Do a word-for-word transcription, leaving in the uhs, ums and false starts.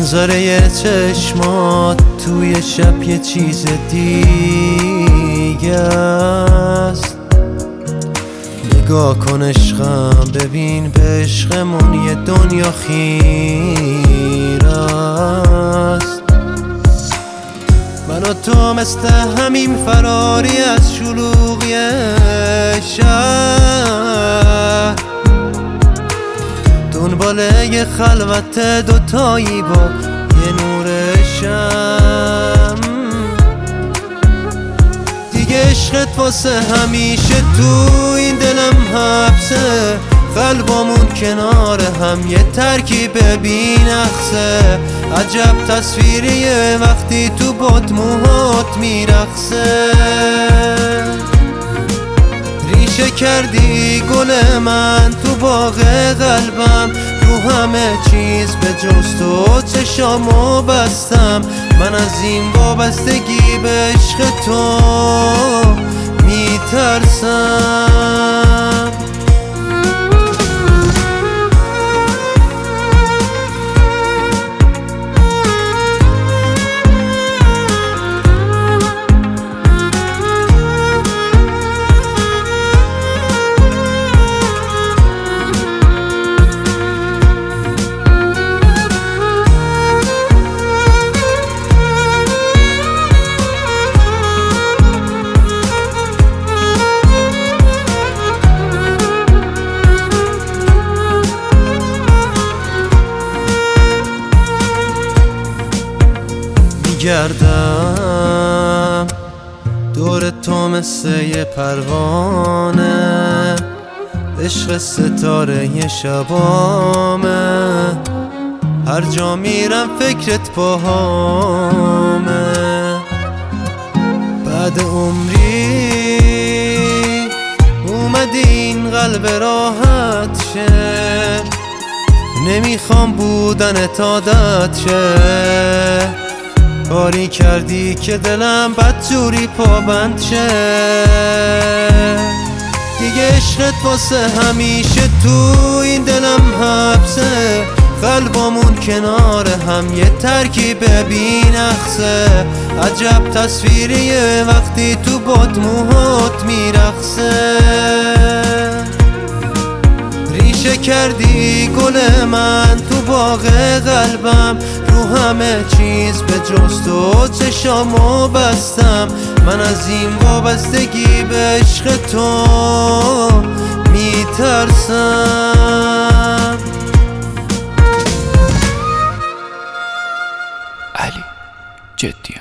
منظره چشمات توی شب یه چیز دیگه است. نگاه کن عشقم، ببین به عشقمون یه دنیا خیره است. من و تو مثل همین فراری از شلوغی شهر، دنبال یه خلوت دوتایی با یه نور شم. دیگه عشقت واسه همیشه تو این دلم حبسه، قلبامون کنار هم یه ترکیب بی‌نقصه. عجب تصویریه وقتی تو باد موهات میرقصه. ریشه کردی گل من تو باغ قلبم، رو همه چیز به جز تو چشامو بستم. من از این وابستگی به عشق تو میترسم. گردم دور تو مثل یه پروانه، عشق ستاره یه شبامه. هر جا میرم فکرت پاهامه. بعد عمری اومدی این قلب راحت شه، نمیخوام بودنت عادت شه. کاری کردی که دلم بدجوری پابند شه. دیگه عشقت واسه همیشه تو این دلم حبسه، قلبامون کنار هم یه ترکیب بی‌نقصه. عجب تصویریه وقتی تو باد موهات میرقصه. ریشه کردی گل من تو باغ قلبم، رو همه چیز به جز تو چشامو بستم. من از این وابستگی به عشق تو میترسم. علی جدی